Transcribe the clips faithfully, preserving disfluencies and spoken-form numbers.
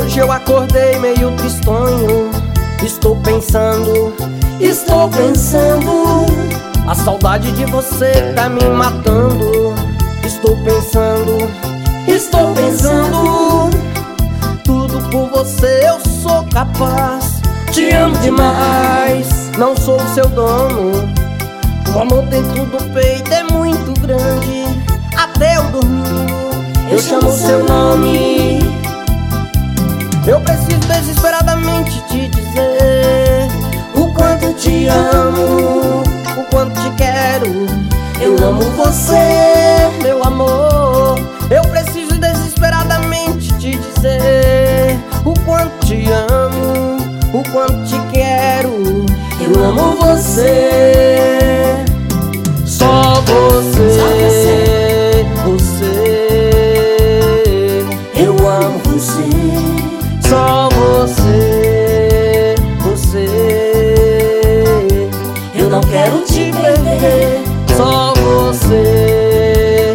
Hoje eu acordei meio tristonho. Estou pensando, Estou pensando, a saudade de você tá me matando. Estou pensando, estou pensando, tudo por você eu sou capaz. te amo demais. Não sou o seu dono, o amor dentro do peito é muito grande. Até eu dormindo Eu chamo o seu nome, eu preciso desesperadamente te dizer o quanto te amo, o quanto te quero. eu amo você. Meu amor, eu preciso desesperadamente te dizer o quanto te amo, o quanto te quero. Eu amo você, Só você, Só você. você, eu amo você. só você, você. Eu não quero te perder. Só você,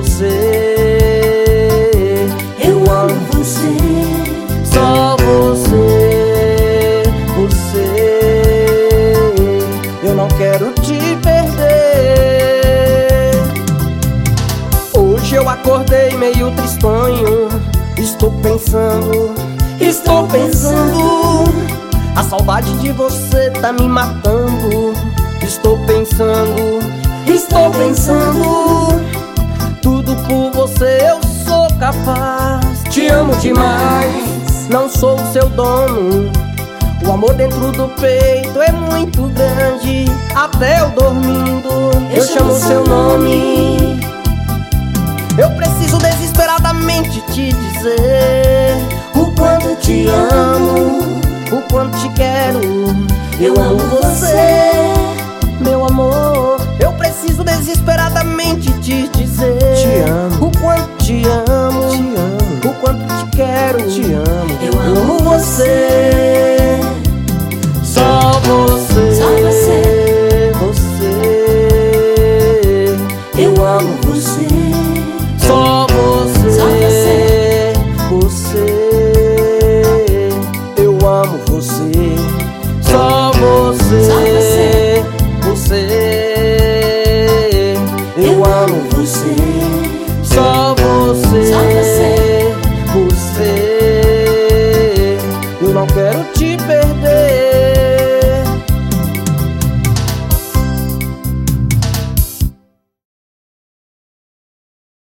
você. Eu amo você, Só você, você. Eu não quero te perder. Hoje eu acordei meio tristonho. Estou pensando, estou pensando, a saudade de você tá me matando. Estou pensando, estou pensando, tudo por você eu sou capaz. te amo demais. Não sou o seu dono, o amor dentro do peito é muito grande. Até eu dormindo eu chamo o seu nome. Eu preciso desesperadamente te dizer O quanto te amo, o quanto te quero. eu amo você. Meu amor, eu preciso desesperadamente te dizer Te amo. o quanto te amo, Te amo. o quanto te quero. Te amo, eu amo você.